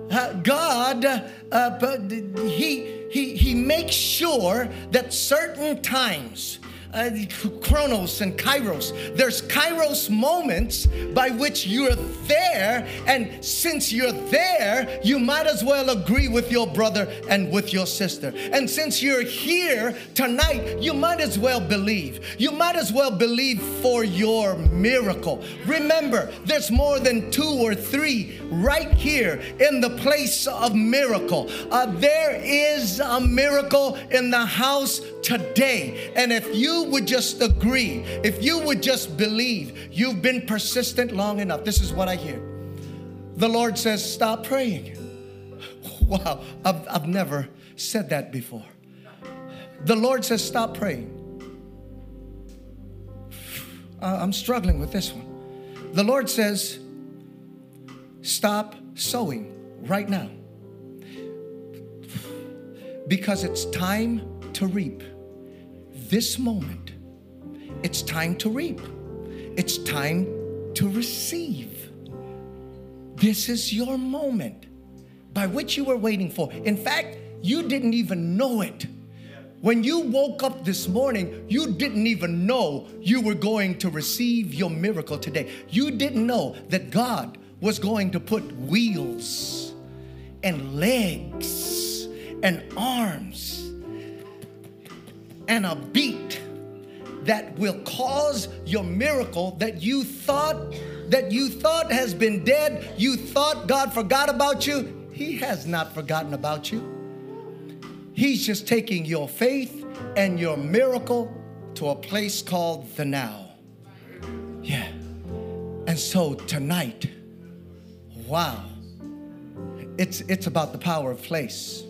He makes sure that certain times, Chronos and Kairos. There's Kairos moments by which you're there, and since you're there, you might as well agree with your brother and with your sister. And since you're here tonight, you might as well believe. You might as well believe for your miracle. Remember, there's more than 2 or 3 right here in the place of miracle. There is a miracle in the house today. And if you would just agree, if you would just believe, you've been persistent long enough. This is what I hear. The Lord says, stop praying. Wow, I've never said that before. The Lord says, stop praying. I'm struggling with this one. The Lord says, stop sowing right now, because it's time to reap. This moment, it's time to reap. It's time to receive. This is your moment by which you were waiting for. In fact, you didn't even know it. When you woke up this morning, you didn't even know you were going to receive your miracle today. You didn't know that God was going to put wheels and legs and arms and a beat that will cause your miracle that you thought has been dead. You thought God forgot about you. He has not forgotten about you. He's just taking your faith and your miracle to a place called the now. Yeah. And so tonight, wow, it's about the power of place.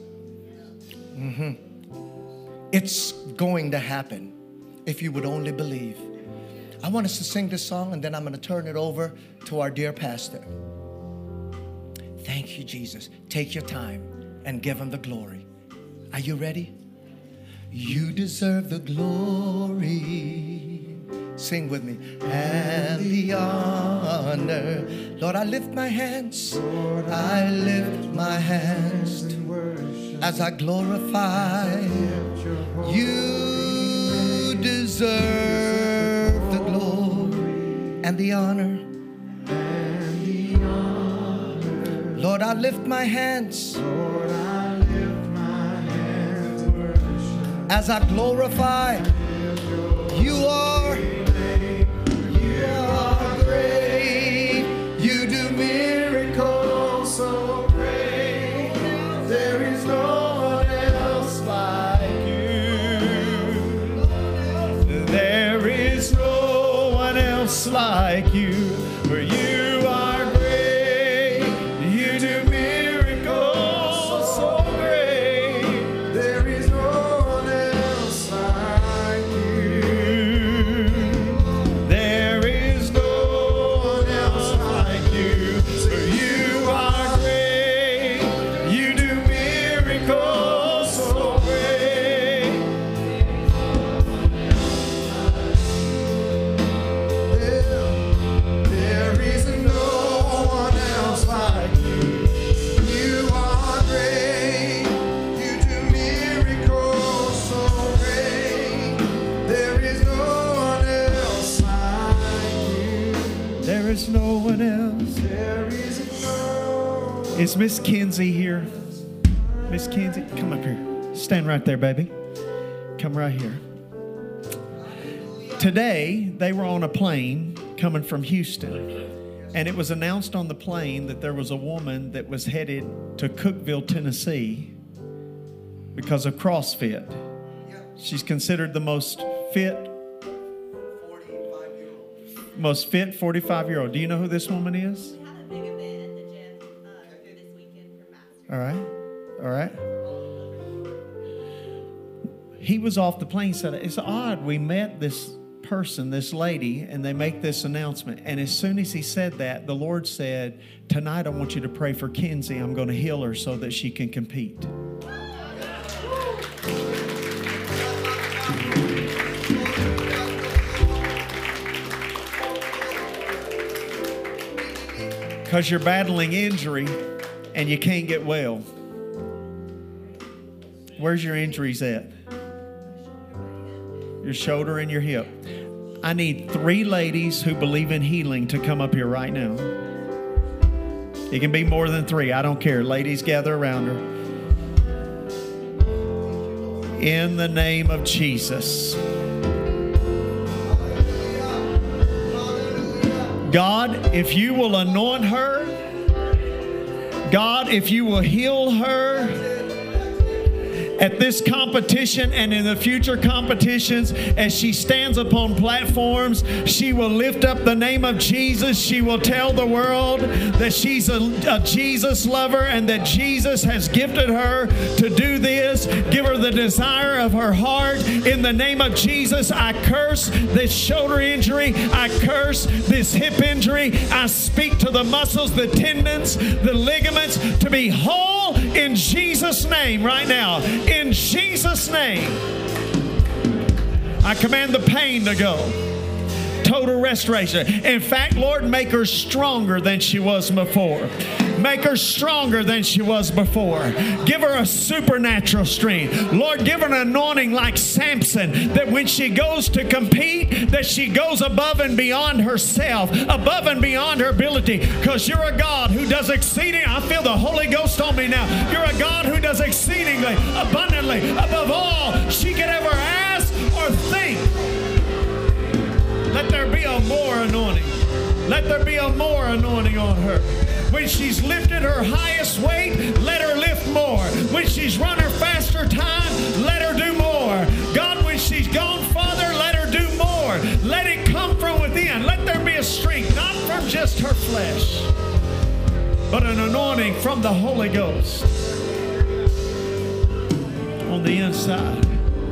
It's going to happen if you would only believe. I want us to sing this song, and then I'm going to turn it over to our dear pastor. Thank you, Jesus. Take your time and give him the glory. Are you ready? You deserve the glory. Sing with me. And the honor. Lord, I lift my hands. Lord, I lift my hands as I glorify. You deserve the glory and the honor. Lord, I lift my hands. Lord, I lift my hands as I glorify. You are great. You do miracles so great. There is no one else like you. There is no one else like you. For you are great. You do miracles so great. There is no one else like you. There is no one else like you. For you are great. Is Miss Kinsey here? Miss Kinsey, come up here. Stand right there, baby. Come right here. Today, they were on a plane coming from Houston, and it was announced on the plane that there was a woman that was headed to Cookeville, Tennessee because of CrossFit. She's considered the most fit 45-year-old. Do you know who this woman is? We have a big event at the gym this weekend for Masters. All right. All right. He was off the plane, said, it's odd. We met this person, this lady, and they make this announcement. And as soon as he said that, the Lord said, tonight I want you to pray for Kinsey. I'm going to heal her so that she can compete. Because you're battling injury and you can't get well. Where's your injuries at? Your shoulder and your hip. I need 3 ladies who believe in healing to come up here right now. It can be more than 3. I don't care. Ladies, gather around her. In the name of Jesus. God, if you will anoint her, God, if you will heal her at this competition and in the future competitions, as she stands upon platforms, she will lift up the name of Jesus. She will tell the world that she's a Jesus lover and that Jesus has gifted her to do this. Give her the desire of her heart. In the name of Jesus, I curse this shoulder injury. I curse this hip injury. I speak to the muscles, the tendons, the ligaments to be whole in Jesus' name right now. In Jesus' name, I command the pain to go. Total restoration. In fact, Lord, make her stronger than she was before. Make her stronger than she was before. Give her a supernatural strength. Lord, give her an anointing like Samson, that when she goes to compete, that she goes above and beyond herself, above and beyond her ability, because you're a God who does exceeding. I feel the Holy Ghost on me now. You're a God who does exceedingly, abundantly, above all she could ever ask or think. Let there be a more anointing. Let there be a more anointing on her. When she's lifted her highest weight, let her lift more. When she's run her faster time, let her do more. God, when she's gone farther, let her do more. Let it come from within. Let there be a strength, not from just her flesh, but an anointing from the Holy Ghost on the inside.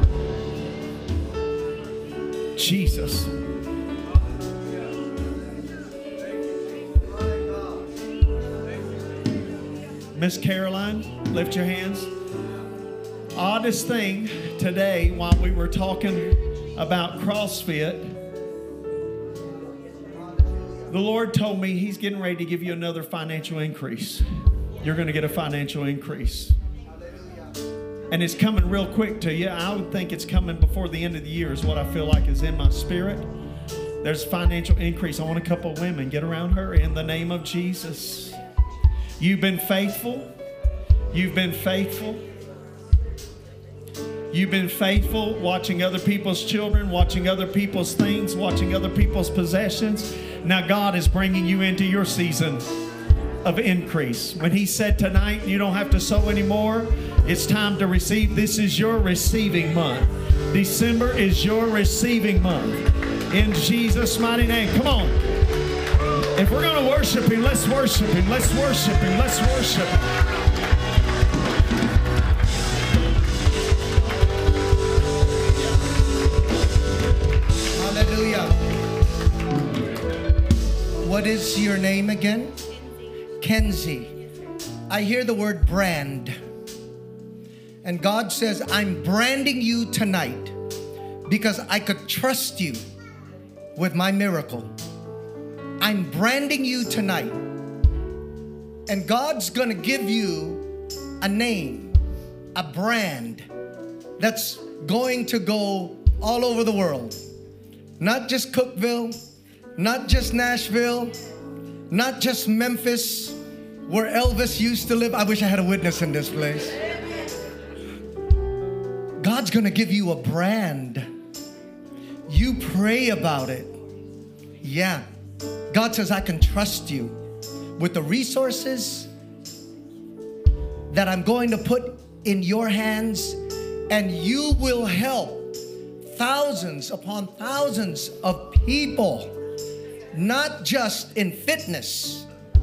Jesus. Miss Caroline, lift your hands. Oddest thing today, while we were talking about CrossFit, the Lord told me He's getting ready to give you another financial increase. You're going to get a financial increase. And it's coming real quick to you. I would think it's coming before the end of the year is what I feel like is in my spirit. There's financial increase. I want a couple of women. Get around her in the name of Jesus. You've been faithful. You've been faithful. You've been faithful watching other people's children, watching other people's things, watching other people's possessions. Now God is bringing you into your season of increase. When He said tonight, you don't have to sow anymore, it's time to receive. This is your receiving month. December is your receiving month. In Jesus' mighty name. Come on. If we're going to worship Him, let's worship Him. Let's worship Him. Let's worship Him. Hallelujah. What is your name again? Kenzie. I hear the word brand. And God says, I'm branding you tonight because I could trust you with my miracle. I'm branding you tonight. And God's going to give you a name, a brand that's going to go all over the world. Not just Cookeville, not just Nashville, not just Memphis, where Elvis used to live. I wish I had a witness in this place. God's going to give you a brand. You pray about it. Yeah. God says, I can trust you with the resources that I'm going to put in your hands, and you will help thousands upon thousands of people, not just in fitness,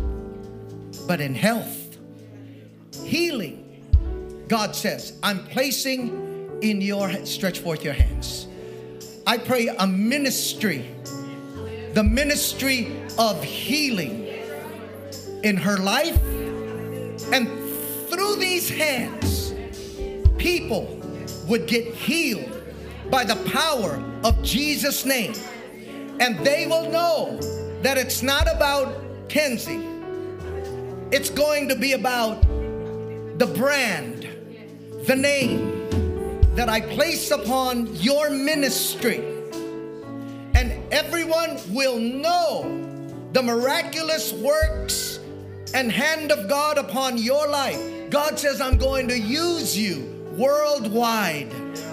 but in health, healing. God says, I'm placing in your hands, stretch forth your hands. I pray a ministry, the ministry of healing in her life, and through these hands, people would get healed by the power of Jesus' name. And they will know that it's not about Kenzie. It's going to be about the brand, the name that I place upon your ministry. And everyone will know the miraculous works and hand of God upon your life. God says, I'm going to use you worldwide.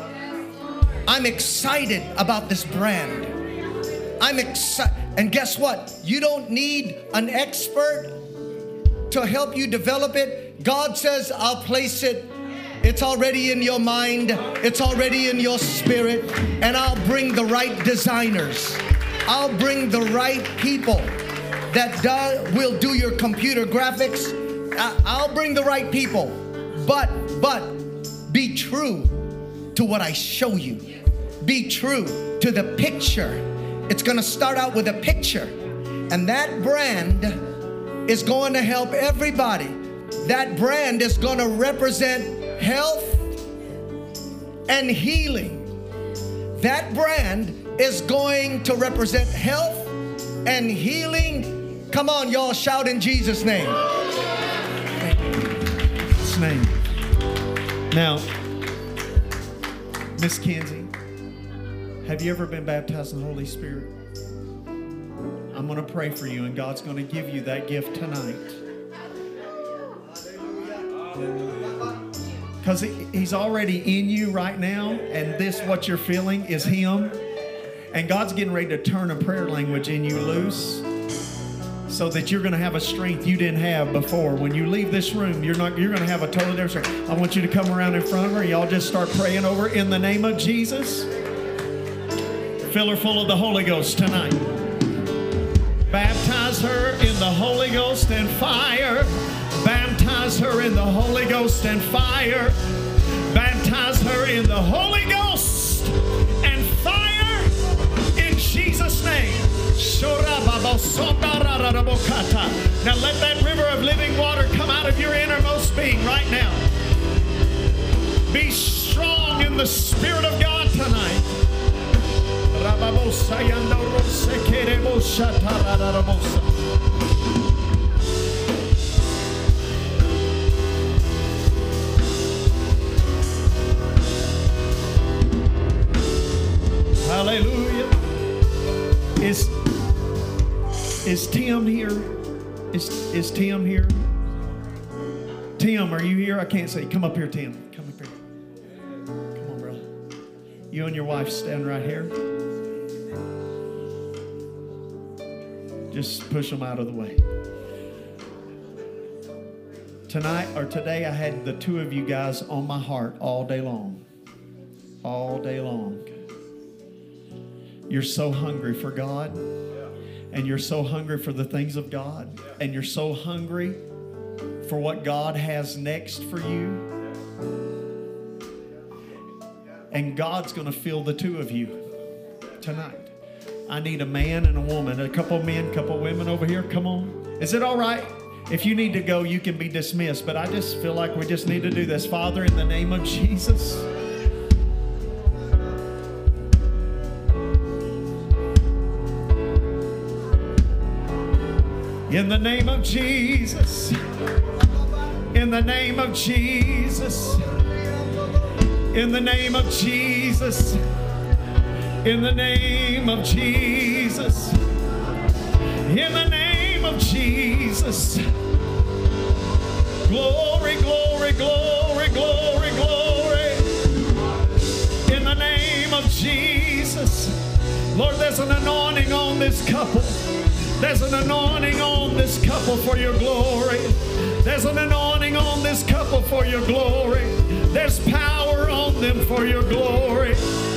I'm excited about this brand. I'm excited. And guess what? You don't need an expert to help you develop it. God says, I'll place it. It's already in your mind. It's already in your spirit. And I'll bring the right designers. I'll bring the right people that will do your computer graphics. I'll bring the right people. But be true to what I show you. Be true to the picture. It's going to start out with a picture. And that brand is going to help everybody. That brand is going to represent health and healing. That brand is going to represent health and healing. Come on, y'all, shout in Jesus' name. His name. Now, Miss Kenzie, have you ever been baptized in the Holy Spirit? I'm going to pray for you, and God's going to give you that gift tonight. Because He's already in you right now, and this, what you're feeling, is Him. And God's getting ready to turn a prayer language in you loose, so that you're going to have a strength you didn't have before. When you leave this room, you're going to have a totally different strength. I want you to come around in front of her. Y'all just start praying over in the name of Jesus. Fill her full of the Holy Ghost tonight. Baptize her in the Holy Ghost and fire. Baptize her in the Holy Ghost and fire. Baptize her in the Holy Ghost and fire in Jesus' name. Now let that river of living water come out of your innermost being right now. Be strong in the Spirit of God tonight. Hallelujah. Is Tim here? Is Tim here? Tim, are you here? I can't see. Come up here, Tim. Come up here. Come on, brother. You and your wife stand right here. Just push them out of the way. Tonight or today, I had the two of you guys on my heart all day long. All day long. You're so hungry for God, and you're so hungry for the things of God, and you're so hungry for what God has next for you. And God's going to fill the two of you tonight. I need a man and a woman, a couple of men, a couple of women over here. Come on. Is it all right? If you need to go, you can be dismissed, but I just feel like we just need to do this. Father, in the name of Jesus, in the name of Jesus, in the name of Jesus, in the name of Jesus, in the name of Jesus, in the name of Jesus, Glory, glory, glory, glory, glory. In the name of Jesus. Lord, there's an anointing on this couple. There's an anointing on this couple for your glory. There's an anointing on this couple for your glory. There's power on them for your glory.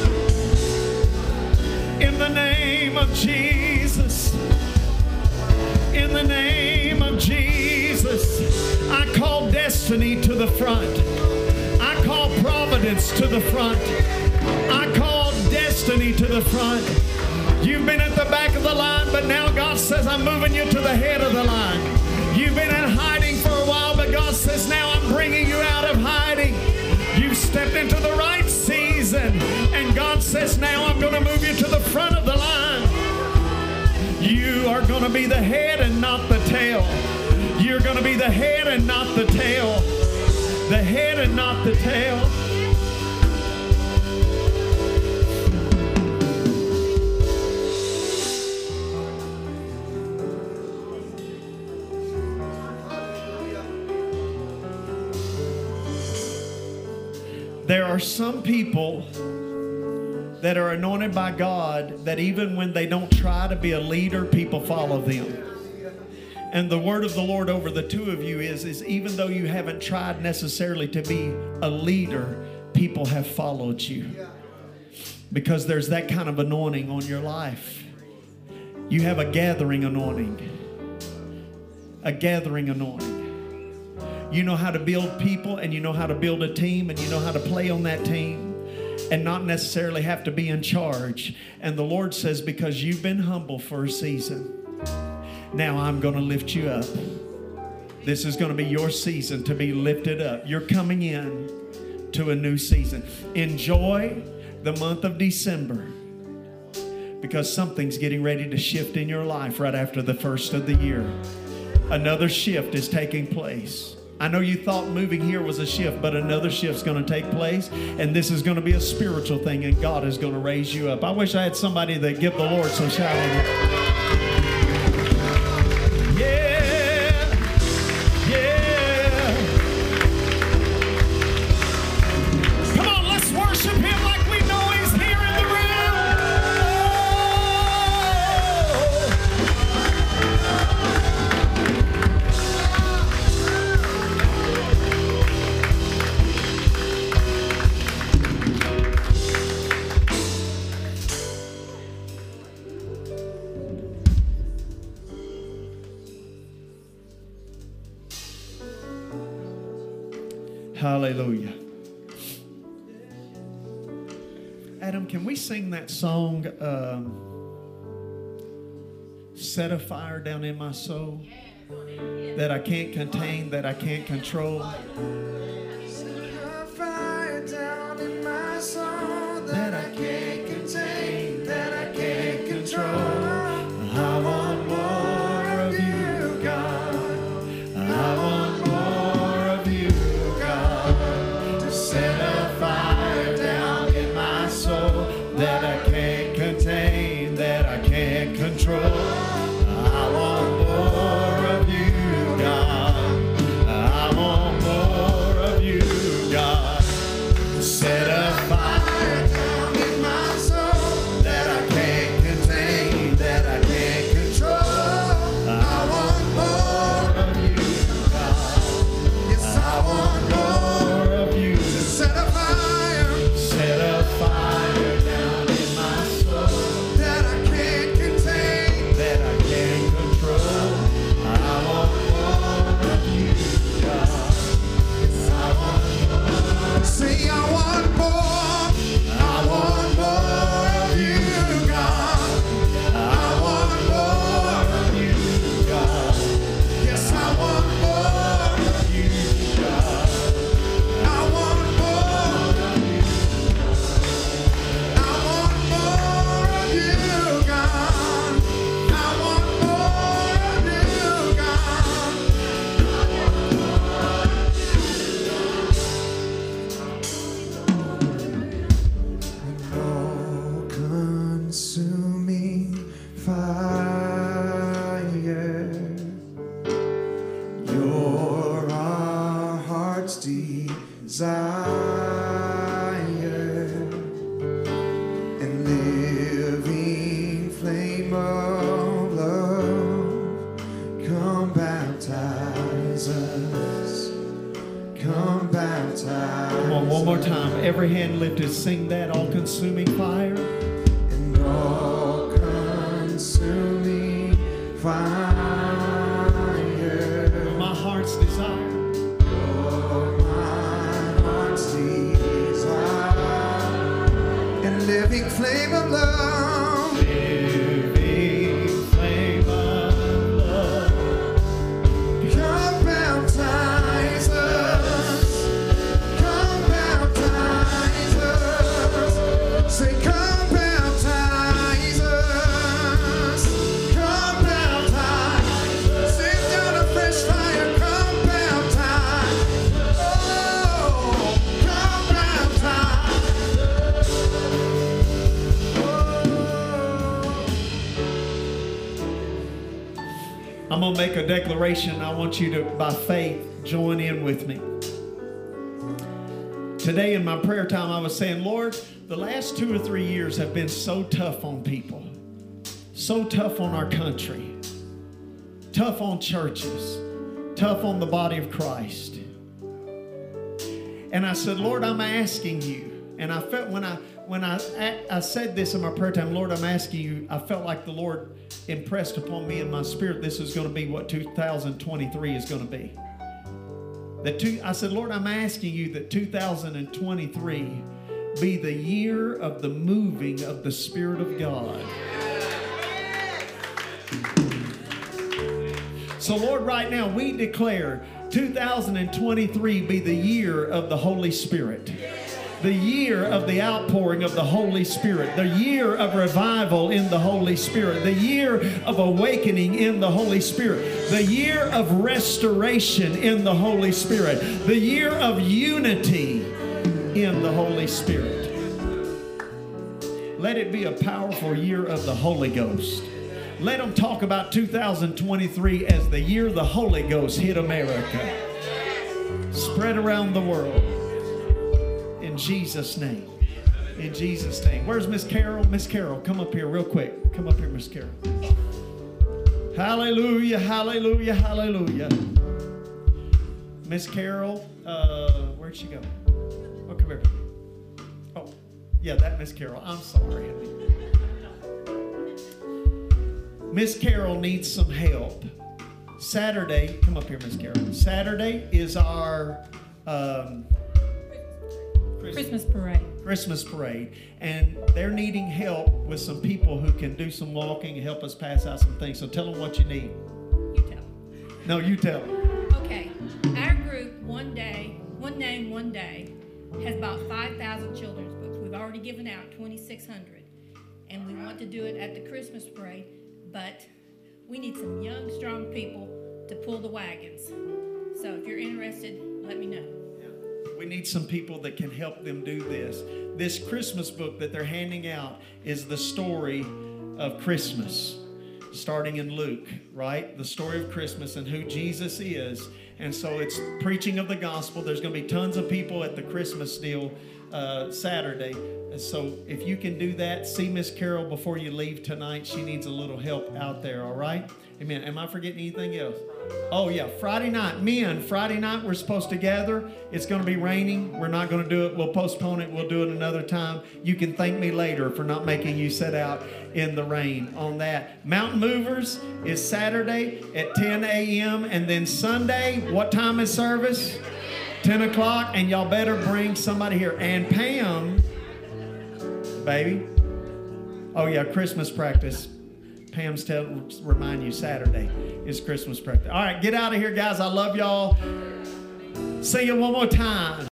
In the name of Jesus. In the name of Jesus. I call destiny to the front. I call providence to the front. I call destiny to the front. You've been at the back of the line, but now God says, I'm moving you to the head of the line. You've been in hiding for a while, but God says, now I'm bringing you out of hiding. You've stepped into the right season, and God says, now I'm going to move you to the front of the line. You are going to be the head and not the tail. You're going to be the head and not the tail. The head and not the tail. There are some people that are anointed by God that even when they don't try to be a leader, people follow them. And the word of the Lord over the two of you is even though you haven't tried necessarily to be a leader, people have followed you. Because there's that kind of anointing on your life. You have a gathering anointing. A gathering anointing. You know how to build people, and you know how to build a team, and you know how to play on that team and not necessarily have to be in charge. And the Lord says, because you've been humble for a season, now I'm going to lift you up. This is going to be your season to be lifted up. You're coming in to a new season. Enjoy the month of December, because something's getting ready to shift in your life right after the first of the year. Another shift is taking place. I know you thought moving here was a shift, but another shift's going to take place, and this is going to be a spiritual thing, and God is going to raise you up. I wish I had somebody that give the Lord some shouting. Yeah, yeah. Come on, let's worship Him like we know He's here in the room. Hallelujah. Adam, can we sing that song, Set a Fire Down in My Soul, that I can't contain, that I can't control? Set a fire down in my soul that I can't contain, that I can't control. I want more of you, God. I want more of you, God. To set a fire down in my soul that I can't contain, that I can't control. I want more of you, God. I want more of time. Every hand lifted. Sing that all-consuming fire. And all-consuming fire. My heart's desire. Oh, my heart's desire. And living flame of love. Living flame of love. Come baptize us. Come baptize us. Say, come baptize us. Come baptize. Send down a fresh fire. Come baptize. Oh, come baptize. I'm going to make a declaration. I want you to, by faith, join in with me. Today in my prayer time, I was saying, Lord, the last 2 or 3 years have been so tough on people, so tough on our country, tough on churches, tough on the body of Christ. And I said, Lord, I'm asking you. And I felt when I said this in my prayer time, Lord, I'm asking you, I felt like the Lord impressed upon me in my spirit, this is going to be what 2023 is going to be. I said, Lord, I'm asking you that 2023 be the year of the moving of the Spirit of God. So, Lord, right now we declare 2023 be the year of the Holy Spirit. The year of the outpouring of the Holy Spirit. The year of revival in the Holy Spirit. The year of awakening in the Holy Spirit. The year of restoration in the Holy Spirit. The year of unity in the Holy Spirit. Let it be a powerful year of the Holy Ghost. Let them talk about 2023 as the year the Holy Ghost hit America. Spread around the world. In Jesus' name. In Jesus' name. Where's Miss Carol? Miss Carol, come up here real quick. Come up here, Miss Carol. Hallelujah, hallelujah, hallelujah. Miss Carol, where'd she go? Oh, come here. Oh, yeah, that Miss Carol. I'm sorry. Miss Carol needs some help. Saturday, come up here, Miss Carol. Saturday is our Christmas parade. Christmas parade, and they're needing help with some people who can do some walking and help us pass out some things. So tell them what you need. You tell. No, you tell them. Okay. Our group, one day, has about 5,000 children's books. We've already given out 2,600, and we want to do it at the Christmas parade, but we need some young, strong people to pull the wagons. So if you're interested, let me know. We need some people that can help them do this. This Christmas book that they're handing out is the story of Christmas, starting in Luke, right? The story of Christmas and who Jesus is. And so it's preaching of the gospel. There's going to be tons of people at the Christmas deal Saturday. And so if you can do that, see Miss Carol before you leave tonight. She needs a little help out there, all right? Amen. Am I forgetting anything else? Oh, yeah. Friday night. Men, Friday night we're supposed to gather. It's going to be raining. We're not going to do it. We'll postpone it. We'll do it another time. You can thank me later for not making you sit out in the rain on that. Mountain Movers is Saturday at 10 a.m. And then Sunday, what time is service? 10 o'clock. And y'all better bring somebody here. And Pam, baby. Oh, yeah, Christmas practice. Pam's remind you Saturday is Christmas practice. All right, get out of here, guys. I love y'all. See you one more time.